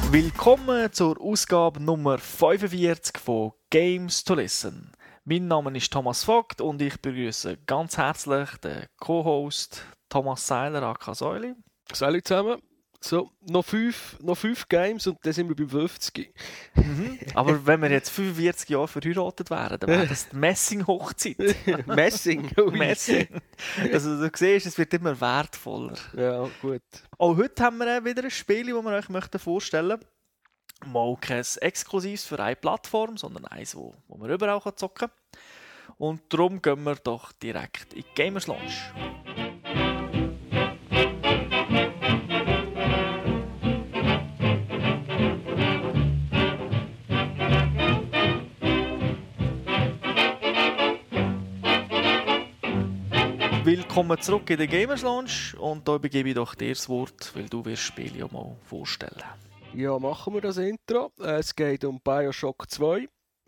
Willkommen zur Ausgabe Nummer 45 von Games to Listen. Mein Name ist Thomas Vogt und ich begrüße ganz herzlich den Co-Host Thomas Seiler, aka Säuli. Salut zusammen. So, noch fünf Games und dann sind wir bei 50. Aber wenn wir jetzt 45 Jahre verheiratet wären, dann wäre das die Messing-Hochzeit. Messing. Messing. Also du siehst, es wird immer wertvoller. Ja, gut. Auch heute haben wir wieder ein Spiel, das wir euch vorstellen möchten. Mal kein exklusives für eine Plattform, sondern eins, wo man überall zocken kann. Und darum gehen wir doch direkt in die Gamers Lounge. Willkommen zurück in der Gamers Lounge und da übergebe ich doch dir das Wort, weil du wirst das Spiel ja mal vorstellen. Ja, machen wir das Intro. Es geht um Bioshock 2,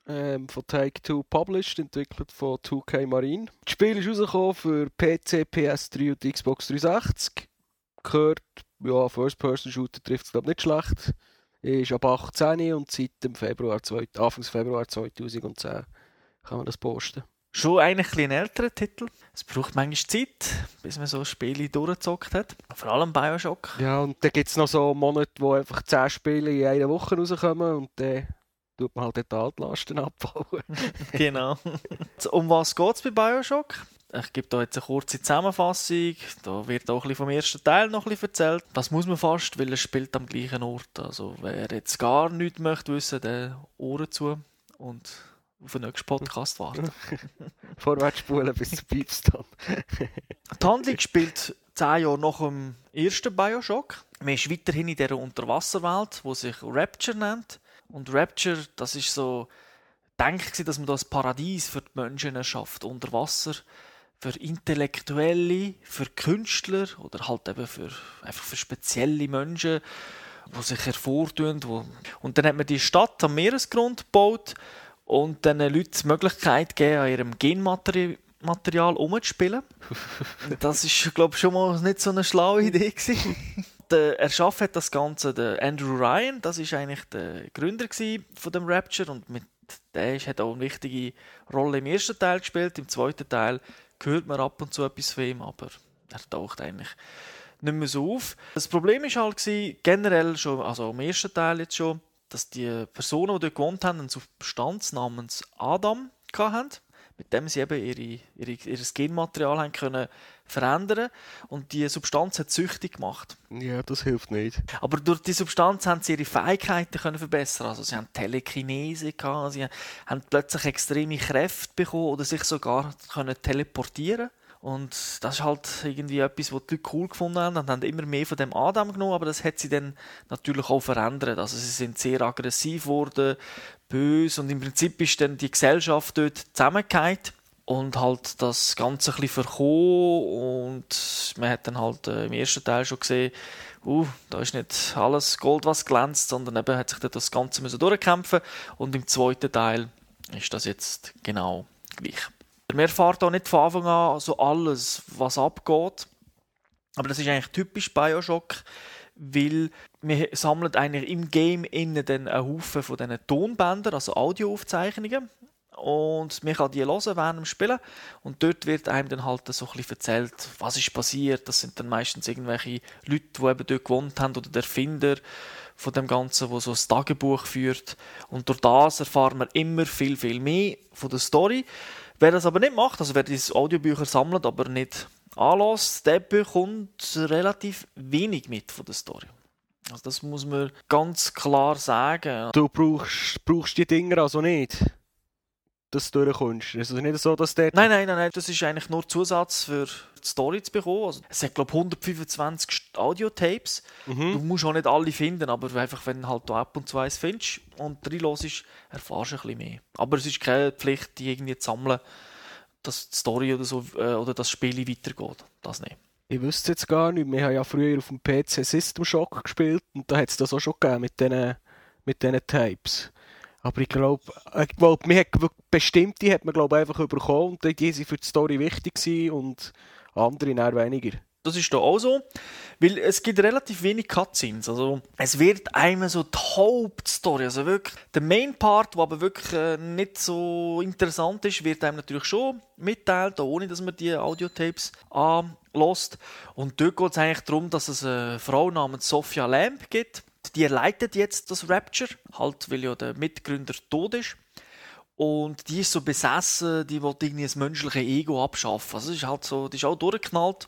von Take-Two published, entwickelt von 2K Marine. Das Spiel ist rausgekommen für PC, PS3 und Xbox 360. Gehört, ja, First-Person-Shooter trifft es glaube nicht schlecht. Ist ab 18 und seit dem Anfang Februar 2010 kann man das posten. Schon eigentlich ein älterer Titel. Es braucht manchmal Zeit, bis man so Spiele durchgezockt hat. Vor allem Bioshock. Ja, und dann gibt es noch so Monate, wo einfach 10 Spiele in einer Woche rauskommen und dann tut man halt die Altlasten abbauen. Genau. Um was geht es bei Bioshock? Ich gebe da jetzt eine kurze Zusammenfassung. Da wird auch ein bisschen vom ersten Teil noch ein bisschen erzählt. Das muss man fast, weil es spielt am gleichen Ort. Also wer jetzt gar nichts möchte wissen, der Ohren zu und auf den nächsten Podcast warten. Vorwärts spulen bis zu Piepstone. Die Handlung spielt 10 Jahre nach dem ersten Bioshock. Man ist weiterhin in dieser Unterwasserwelt, die sich Rapture nennt. Und Rapture, das ist so gedacht, dass man da ein Paradies für die Menschen erschafft, unter Wasser. Für Intellektuelle, für Künstler oder halt eben einfach für spezielle Menschen, die sich hervortun. Und dann hat man die Stadt am Meeresgrund gebaut und den Leuten die Möglichkeit gegeben, an ihrem Genmaterial umzuspielen. Das ist, glaube ich, schon mal nicht so eine schlaue Idee gewesen. Der Erschaffen hat das Ganze der Andrew Ryan, das ist eigentlich der Gründer von dem Rapture und der hat auch eine wichtige Rolle im ersten Teil gespielt. Im zweiten Teil hört man ab und zu etwas von ihm, aber er taucht eigentlich nicht mehr so auf. Das Problem war halt generell schon, also im ersten Teil jetzt schon, dass die Personen, die dort gewohnt haben, eine Substanz namens Adam hatten, mit dem sie eben ihr Genmaterial haben können verändern und die Substanz hat süchtig gemacht. Ja, das hilft nicht. Aber durch die Substanz haben sie ihre Fähigkeiten können verbessern. Also sie haben Telekinese gehabt, sie haben plötzlich extreme Kräfte bekommen oder sich sogar können teleportieren. Und das ist halt irgendwie etwas, was die Leute cool gefunden haben und haben immer mehr von dem Adam genommen, aber das hat sie dann natürlich auch verändert. Also sie sind sehr aggressiv geworden, böse und im Prinzip ist dann die Gesellschaft dort zusammengefallen und halt das Ganze ein bisschen verkommen und man hat dann halt im ersten Teil schon gesehen, da ist nicht alles Gold, was glänzt, sondern eben hat sich dann das Ganze durchkämpfen und im zweiten Teil ist das jetzt genau gleich. Wir erfahren auch nicht von Anfang an so alles, was abgeht. Aber das ist eigentlich typisch Bioshock, weil wir sammeln eigentlich im Game innen dann einen Haufen von diesen Tonbändern, also Audioaufzeichnungen. Und man kann die hören während dem Spielen. Und dort wird einem dann halt so ein bisschen erzählt, was ist passiert. Das sind dann meistens irgendwelche Leute, die eben dort gewohnt haben oder der Erfinder von dem Ganzen, der so ein Tagebuch führt. Und durch das erfahren wir immer viel, viel mehr von der Story. Wer das aber nicht macht, also wer diese Audiobücher sammelt, aber nicht anlässt, der bekommt relativ wenig mit von der Story. Also das muss man ganz klar sagen. Du brauchst die Dinger also nicht, dass du durchkommst. Es ist nicht so, dass der... Nein, das ist eigentlich nur Zusatz für die Story zu bekommen. Also, es hat, glaube ich, 125 Audiotapes. Du musst auch nicht alle finden, aber einfach, wenn halt du ab und zu eins findest und reinhörst, erfährst du ein bisschen mehr. Aber es ist keine Pflicht, die irgendwie zu sammeln, dass die Story oder so oder das Spiel weitergeht. Das nicht. Ich wüsste es jetzt gar nicht. Wir haben ja früher auf dem PC System Shock gespielt und da hat es das auch schon gegeben mit diesen Tapes. Aber ich glaube, bestimmte hat man einfach bekommen und die sind für die Story wichtig gewesen und andere eher weniger. Das ist da auch so, weil es gibt relativ wenig Cutscenes. Also es wird einmal so die Hauptstory, also wirklich der Main Part, der aber wirklich nicht so interessant ist, wird einem natürlich schon mitteilt, ohne dass man die Audiotapes anlässt. Und dort geht es eigentlich darum, dass es eine Frau namens Sophia Lamb gibt. Die leitet jetzt das Rapture, halt weil ja der Mitgründer tot ist. Und die ist so besessen, die will irgendwie das menschliche Ego abschaffen. Also, ist halt so, die ist auch durchgeknallt.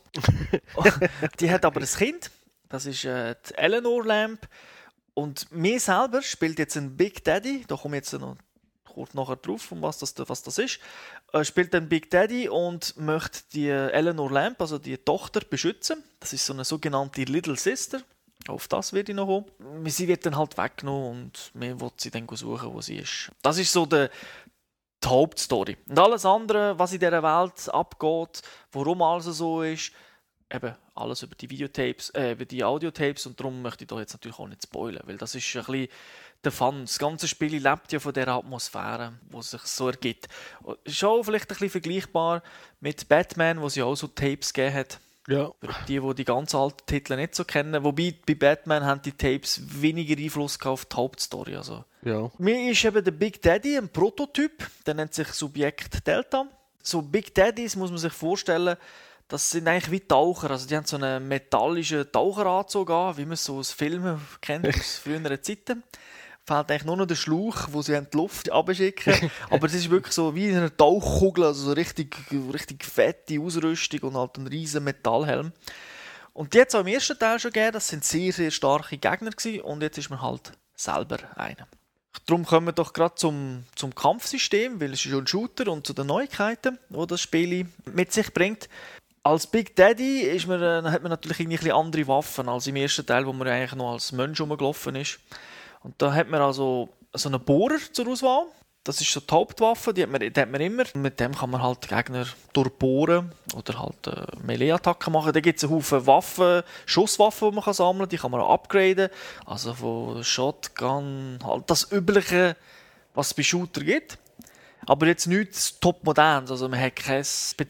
Die hat aber ein Kind, das ist die Eleanor Lamb. Und mir selber spielt jetzt ein Big Daddy, da komme ich jetzt noch kurz nachher drauf, was das ist. Spielt ein Big Daddy und möchte die Eleanor Lamb, also die Tochter, beschützen. Das ist so eine sogenannte Little Sister. Auf das werde ich noch kommen. Sie wird dann halt weggenommen und wir wollen sie dann suchen, wo sie ist. Das ist so die Hauptstory. Und alles andere, was in dieser Welt abgeht, warum alles so ist, eben alles über die Videotapes, über die Audiotapes, und darum möchte ich da jetzt natürlich auch nicht spoilern, weil das ist ein bisschen der Fun. Das ganze Spiel lebt ja von dieser Atmosphäre, die sich so ergibt. Ist auch vielleicht ein bisschen vergleichbar mit Batman, wo es ja auch so Tapes gegeben hat. Ja. Die ganz alten Titel nicht so kennen. Wobei bei Batman haben die Tapes weniger Einfluss auf die Hauptstory. Also. Ja. Mir ist eben der Big Daddy ein Prototyp. Der nennt sich Subjekt Delta. So Big Daddies muss man sich vorstellen, das sind eigentlich wie Taucher. Also die haben so einen metallischen Taucheranzug an, wie man es so aus Filmen kennt, aus früheren Zeiten. Fehlt eigentlich nur noch der Schlauch, wo sie die Luft abschicken. Aber es ist wirklich so wie in einer Tauchkugel, also so richtig fette Ausrüstung und halt ein riesen Metallhelm. Und die hat es auch im ersten Teil schon gegeben, das sind sehr, sehr starke Gegner gewesen, und jetzt ist man halt selber einer. Darum kommen wir doch gerade zum Kampfsystem, weil es ist ja ein Shooter, und zu den Neuigkeiten, die das Spiel mit sich bringt. Als Big Daddy hat man natürlich ein bisschen andere Waffen als im ersten Teil, wo man eigentlich noch als Mensch rumgelaufen ist. Und da hat man also so einen Bohrer zur Auswahl. Das ist so die Hauptwaffe, die hat man immer. Mit dem kann man halt Gegner durchbohren oder halt Melee-Attacken machen. Da gibt es einen Haufen Waffen, Schusswaffen, die man sammeln kann. Die kann man auch upgraden. Also von Shotgun, halt das Übliche, was es bei Shooter gibt. Aber jetzt nichts Top-Modernes, also man hat kein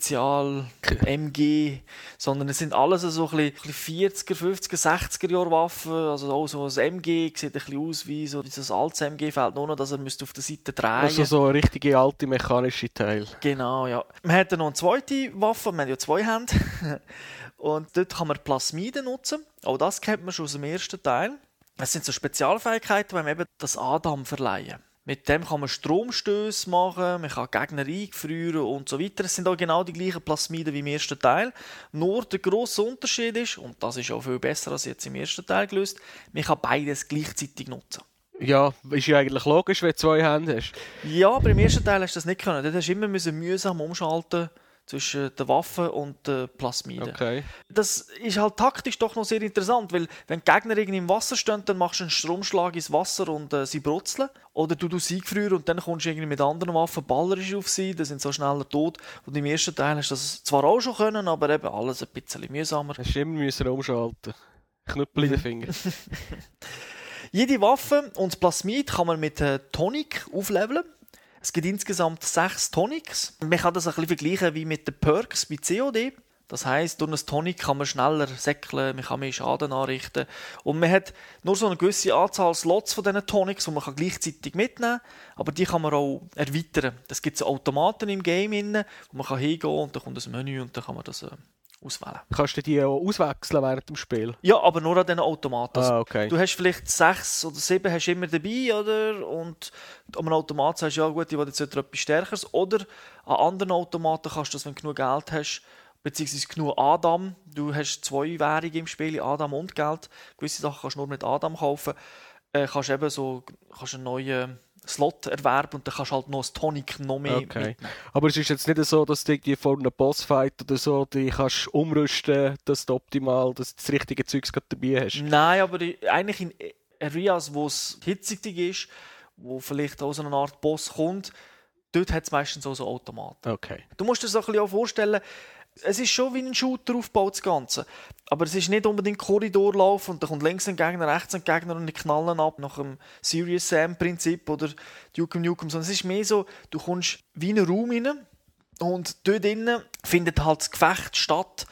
Spezial-MG, sondern es sind alles so ein bisschen 40er, 50er, 60er Jahre Waffen, also auch so ein MG sieht ein bisschen aus wie so dieses altes MG, fehlt nur noch, dass er auf der Seite drehen. Also so eine richtige alte mechanische Teil. Genau, ja. Man hat dann noch eine zweite Waffe, wir haben ja 2 Hände, und dort kann man Plasmiden nutzen, auch das kennt man schon aus dem ersten Teil. Das sind so Spezialfähigkeiten, die man eben das Adam verleihen. Mit dem kann man Stromstöße machen, man kann Gegner eingefrieren und so weiter. Es sind auch genau die gleichen Plasmiden wie im ersten Teil. Nur der grosse Unterschied ist, und das ist auch viel besser als jetzt im ersten Teil gelöst, man kann beides gleichzeitig nutzen. Ja, ist ja eigentlich logisch, wenn du 2 Hände hast. Ja, aber im ersten Teil hast du das nicht können. Dort hast du immer mühsam umschalten zwischen den Waffen und den Plasmiden. Okay. Das ist halt taktisch doch noch sehr interessant, weil wenn die Gegner irgendwie im Wasser stehen, dann machst du einen Stromschlag ins Wasser und sie brutzeln. Oder du sie gefrieren und dann kommst du irgendwie mit anderen Waffen ballerisch auf sie, dann sind sie so schneller tot. Und im ersten Teil hast du das zwar auch schon können, aber eben alles ein bisschen mühsamer. Hast du immer umschalten. Knüppel in den Fingern. Jede Waffe und das Plasmid kann man mit Tonic aufleveln. Es gibt insgesamt 6 Tonics. Man kann das ein bisschen vergleichen wie mit den Perks bei COD. Das heisst, durch ein Tonic kann man schneller säckeln, man kann mehr Schaden anrichten. Und man hat nur so eine gewisse Anzahl Slots von diesen Tonics, die man gleichzeitig mitnehmen kann. Aber die kann man auch erweitern. Es gibt so Automaten im Game, wo man hingehen kann und dann kommt ein Menü und dann kann man das auswählen. Kannst du die auch auswechseln während dem Spiel? Ja, aber nur an diesen Automaten. Ah, okay. Du hast vielleicht 6 oder 7 hast immer dabei, oder? Und an einem Automat sagst du, ja gut, ich will jetzt etwas Stärkeres. Oder an anderen Automaten kannst du das, wenn du genug Geld hast, beziehungsweise genug Adam. Du hast 2 Währungen im Spiel, Adam und Geld. Gewisse Sachen kannst du nur mit Adam kaufen. Kannst eben so einen neuen Slot erwerben und dann kannst du halt noch das Tonic noch mehr mitnehmen. Aber es ist jetzt nicht so, dass du irgendwie vor einem Bossfight oder so die kannst umrüsten, dass du optimal das richtige Zeugs dabei hast. Nein, aber eigentlich in Areas, wo es hitzig ist, wo vielleicht auch so eine Art Boss kommt, dort hat es meistens auch so Automaten. Okay. Du musst dir das ein bisschen auch vorstellen, es ist schon wie ein Shooter aufgebaut, das Ganze. Aber es ist nicht unbedingt Korridor laufen und dann kommt links ein Gegner, rechts ein Gegner und die knallen ab nach dem Serious Sam-Prinzip oder Duke Nukem, sondern es ist mehr so, du kommst wie in einen Raum rein und dort drinnen findet halt das Gefecht statt.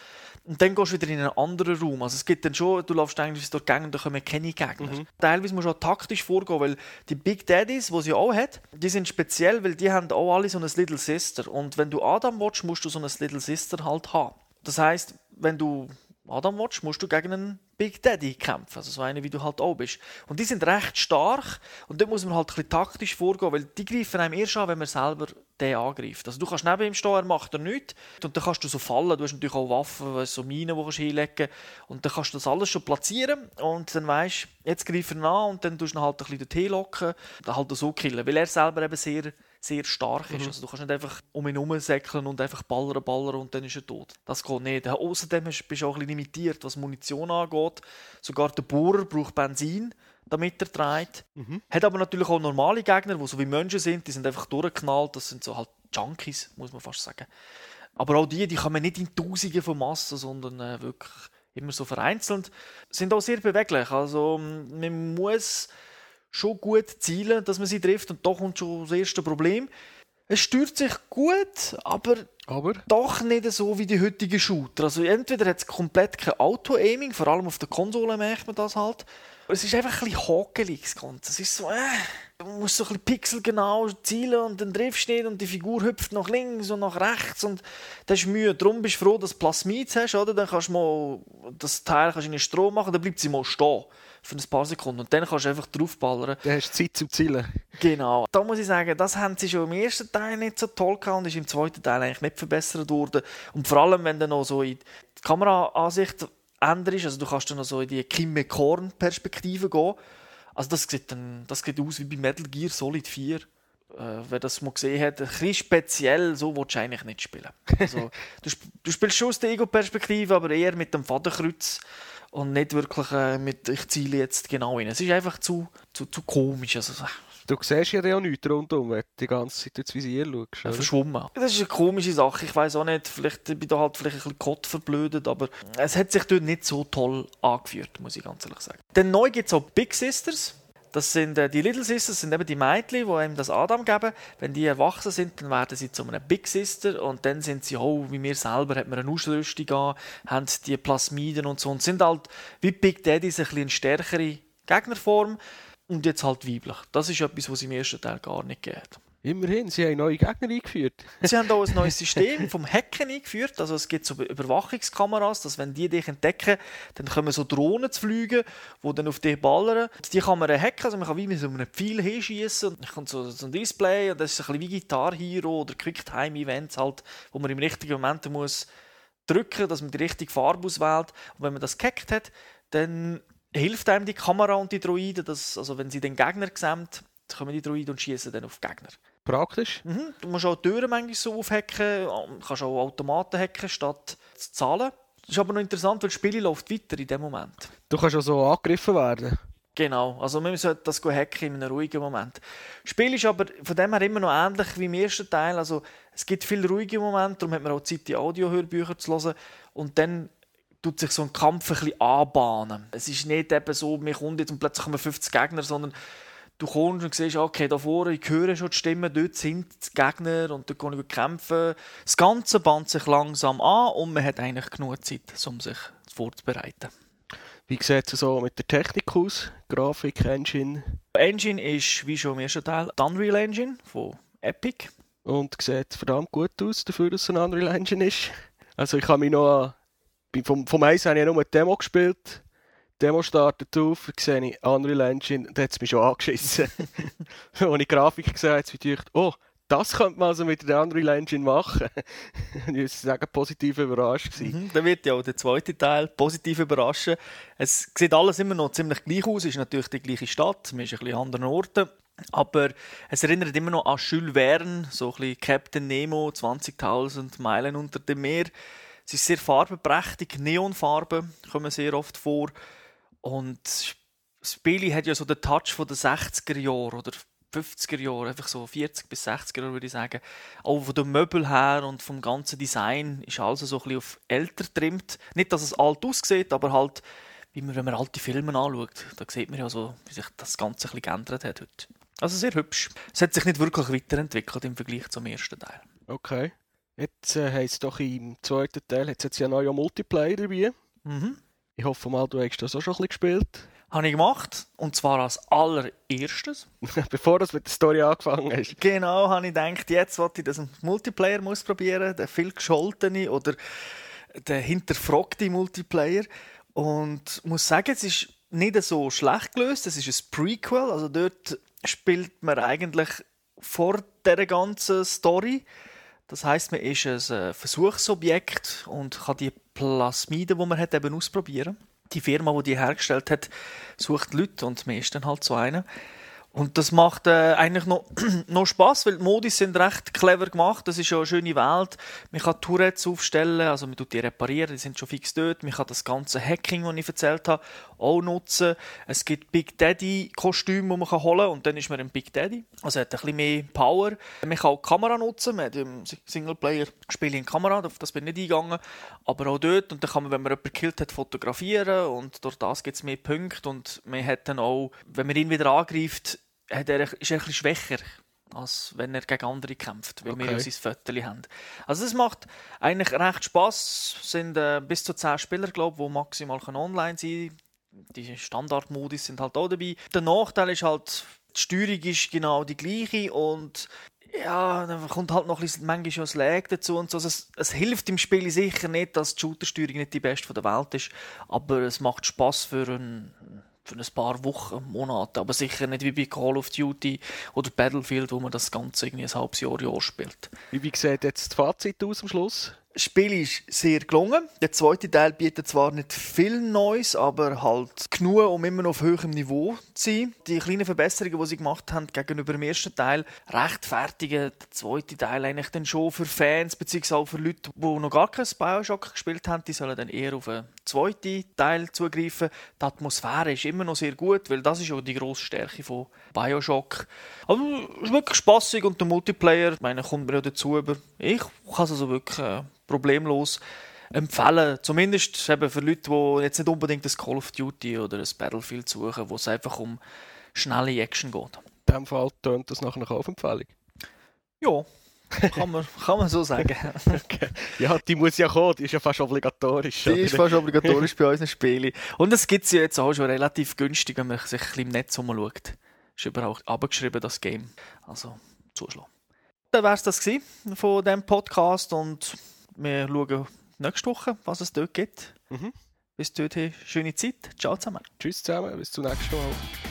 Und dann gehst du wieder in einen anderen Raum. Also es gibt dann schon, du läufst eigentlich durch die Gänge und da kommen keine Gegner. Teilweise musst du auch taktisch vorgehen, weil die Big Daddies, die sie auch hat, die sind speziell, weil die haben auch alle so ein Little Sister. Und wenn du Adam willst, musst du so ein Little Sister halt haben. Das heisst, wenn du Adam willst, musst du gegen einen Big Daddy kämpfen, also so einen, wie du halt auch bist. Und die sind recht stark und dort muss man halt ein bisschen taktisch vorgehen, weil die greifen einem erst an, wenn man selber den angreift. Also du kannst neben ihm stehen, er macht er nichts und dann kannst du so fallen, du hast natürlich auch Waffen, so Minen, die du hinlegen kannst und dann kannst du das alles schon platzieren und dann weisst jetzt greift er an und dann tust du ihn halt ein bisschen dorthin locken und dann halt so killen, weil er selber eben sehr stark ist. Also du kannst nicht einfach um ihn herumsäckeln und einfach ballern und dann ist er tot. Das geht nicht. Außerdem bist du auch ein bisschen limitiert, was Munition angeht. Sogar der Bohrer braucht Benzin, damit er dreht. Hat aber natürlich auch normale Gegner, die so wie Menschen sind, die sind einfach durchgeknallt. Das sind so halt Junkies, muss man fast sagen. Aber auch die kommen nicht in Tausende von Massen, sondern wirklich immer so vereinzelt. Sind auch sehr beweglich. Also man muss schon gut zielen, dass man sie trifft und da kommt schon das erste Problem. Es steuert sich gut, aber doch nicht so wie die heutigen Shooter. Also entweder hat es komplett kein Auto-Aiming, vor allem auf der Konsole merkt man das halt. Es ist einfach ein bisschen hakelig, das Ganze. Es ist so, du musst so ein bisschen pixelgenau zielen und dann triffst du nicht und die Figur hüpft nach links und nach rechts und das ist Mühe. Darum bist du froh, dass du Plasmid hast, oder? Dann kannst du mal das Teil in den Strom machen, dann bleibt sie mal stehen für ein paar Sekunden und dann kannst du einfach draufballern. Dann hast du Zeit zum Zielen. Genau. Da muss ich sagen, das haben sie schon im ersten Teil nicht so toll gehabt und ist im zweiten Teil eigentlich nicht verbessert worden. Und vor allem, wenn dann noch so in die Kameraansicht änderst, also du kannst dann noch so in die Kim McCorn-Perspektive gehen. Also das sieht aus wie bei Metal Gear Solid 4. Wer das mal gesehen hat, ein bisschen speziell, so willst du eigentlich nicht spielen. Also, du spielst schon aus der Ego-Perspektive, aber eher mit dem Fadenkreuz und nicht wirklich mit «ich ziele jetzt genau rein». Es ist einfach zu komisch. Also, du siehst ja auch nichts rundum, wenn du die ganze Zeit ins Visier schaust. Verschwommen. Das ist eine komische Sache. Ich weiss auch nicht, vielleicht bin ich da halt vielleicht ein bisschen Gott verblödet, aber es hat sich dort nicht so toll angeführt, muss ich ganz ehrlich sagen. Dann neu gibt es auch Big Sisters. Das sind die Little Sisters, sind eben die Mädchen, die ihm das Adam geben. Wenn die erwachsen sind, dann werden sie zu einer Big Sister und dann sind sie auch, wie wir selber, hat man eine Ausrüstung an, haben die Plasmiden und so und sind halt wie Big Daddies ein bisschen eine stärkere Gegnerform und jetzt halt weiblich. Das ist etwas, was es im ersten Teil gar nicht geht. Immerhin, sie haben neue Gegner eingeführt. Sie haben auch ein neues System vom Hacken eingeführt. Also es gibt so Überwachungskameras, dass wenn die dich entdecken, dann kommen so Drohnen zu fliegen, die dann auf dich ballern. Die kann man hacken, also man kann wie mit so einem Pfeil hinschießen. Dann kommt so ein Display und das ist ein bisschen wie Guitar Hero oder Quicktime-Events halt, wo man im richtigen Moment muss drücken, dass man die richtige Farbe auswählt. Und wenn man das gehackt hat, dann hilft einem die Kamera und die Droiden, also wenn sie den Gegner sehen, kommen die Droiden und schießen dann auf die Gegner. Praktisch. Du musst auch die Türen manchmal so aufhacken, kannst auch Automaten hacken, statt zu zahlen. Das ist aber noch interessant, weil das Spiel läuft weiter in dem Moment. Du kannst auch so angegriffen werden. Genau, also man sollte das hacken in einem ruhigen Moment. Das Spiel ist aber von dem her immer noch ähnlich wie im ersten Teil. Also es gibt viele ruhige Momente, darum hat man auch Zeit, die Audiohörbücher zu hören. Und dann tut sich so ein Kampf ein bisschen anbahnen. Es ist nicht eben so, man kommt jetzt und plötzlich kommen 50 Gegner, sondern du kommst und siehst, okay, da vorne, ich höre schon die Stimmen, dort sind die Gegner und dort kann ich kämpfen. Das Ganze bahnt sich langsam an und man hat eigentlich genug Zeit, um sich vorzubereiten. Wie sieht es so mit der Technik aus? Grafik, Engine? Engine ist, wie schon im ersten Teil, die Unreal Engine von Epic. Und sieht verdammt gut aus, dafür, dass es eine Unreal Engine ist. Also ich habe mich noch vom Eis habe ich nur eine Demo gespielt. Die Demo startet auf, sehe ich Unreal Engine, da hat es mich schon angeschissen. Als ich die Grafik gesehen habe, habe ich gedacht, oh, das könnte man also mit der Unreal Engine machen. Ich muss sagen, positiv überrascht gewesen. Da wird ja auch der zweite Teil positiv überraschen. Es sieht alles immer noch ziemlich gleich aus, es ist natürlich die gleiche Stadt, man ist ein bisschen an anderen Orten. Aber es erinnert immer noch an Jules Verne, so ein bisschen Captain Nemo, 20.000 Meilen unter dem Meer. Es ist sehr farbenprächtig, Neonfarben kommen sehr oft vor. Und das Spiel hat ja so den Touch von den 60er Jahren oder 50er Jahren, einfach so 40 bis 60er Jahre würde ich sagen. Auch von den Möbeln her und vom ganzen Design ist alles so ein bisschen auf älter getrimmt. Nicht, dass es alt aussieht, aber halt, wenn man alte Filme anschaut, da sieht man ja so, wie sich das Ganze ein bisschen geändert hat heute. Also sehr hübsch. Es hat sich nicht wirklich weiterentwickelt im Vergleich zum ersten Teil. Okay. Jetzt heisst doch im zweiten Teil jetzt ja neu Multiplayer dabei. Mhm. Ich hoffe mal, du hast das auch schon ein bisschen gespielt. Habe ich gemacht. Und zwar als allererstes. Bevor du mit der Story angefangen hast. Genau, habe ich gedacht, jetzt wollte ich das Multiplayer ausprobieren. Den viel gescholtene oder den hinterfragte Multiplayer. Und muss sagen, es ist nicht so schlecht gelöst. Es ist ein Prequel. Also dort spielt man eigentlich vor dieser ganzen Story. Das heisst, man ist ein Versuchsobjekt und kann die Plasmiden, die man hat, eben ausprobieren. Die Firma, die hergestellt hat, sucht Leute und man ist dann halt so einer. Und das macht eigentlich noch Spass, weil die Modis sind recht clever gemacht. Das ist ja eine schöne Welt. Man kann Tourettes aufstellen, also man tut die reparieren, die sind schon fix dort. Man kann das ganze Hacking, das ich erzählt habe, auch nutzen. Es gibt Big Daddy-Kostüme, die man holen kann und dann ist man ein Big Daddy. Also hat ein bisschen mehr Power. Man kann auch die Kamera nutzen. Man hat im Singleplayer-Spiel in Kamera, auf das bin ich nicht eingegangen. Aber auch dort. Und dann kann man, wenn man jemanden gekillt hat, fotografieren und durch das gibt es mehr Punkte. Und man hat dann auch, wenn man ihn wieder angreift, ist er ein bisschen schwächer, als wenn er gegen andere kämpft, weil wir ja sein Viertel haben. Also es macht eigentlich recht Spass. Es sind bis zu 10 Spieler, glaube ich, die maximal online sein können. Die Standardmodis sind halt auch dabei. Der Nachteil ist halt, die Steuerung ist genau die gleiche und ja, dann kommt halt noch ein bisschen, manchmal schon das Lag dazu und so. Also es hilft im Spiel sicher nicht, dass die Shooter-Steuerung nicht die beste der Welt ist, aber es macht Spass für ein paar Wochen, Monate, aber sicher nicht wie bei Call of Duty oder Battlefield, wo man das Ganze irgendwie ein halbes Jahr spielt. Wie sieht jetzt das Fazit aus am Schluss? Das Spiel ist sehr gelungen. Der zweite Teil bietet zwar nicht viel Neues, aber halt genug, um immer noch auf höherem Niveau zu sein. Die kleinen Verbesserungen, die sie gemacht haben gegenüber dem ersten Teil, rechtfertigen den zweiten Teil eigentlich dann schon für Fans, beziehungsweise auch für Leute, die noch gar kein Bioshock gespielt haben. Die sollen dann eher auf den zweiten Teil zugreifen. Die Atmosphäre ist immer noch sehr gut, weil das ist auch die grosse Stärke von Bioshock. Aber es ist wirklich spassig und der Multiplayer, ich meine, kommt mir ja dazu, aber ich kann es also wirklich problemlos empfehlen. Zumindest eben für Leute, die jetzt nicht unbedingt ein Call of Duty oder ein Battlefield suchen, wo es einfach um schnelle Action geht. In diesem Fall tönt das nach einer Kaufempfehlung. Ja, kann man so sagen. Okay. Ja, die muss ja kommen, die ist ja fast obligatorisch. Die ist fast obligatorisch bei unseren Spielen. Und es gibt sie jetzt auch schon relativ günstig, wenn man sich ein bisschen im Netz umschaut. Ist überall abgeschrieben, das Game. Also, zuschlagen. Dann wäre es das gewesen von diesem Podcast und wir schauen nächste Woche, was es dort gibt. Bis dorthin, schöne Zeit. Ciao zusammen. Tschüss zusammen, bis zum nächsten Mal.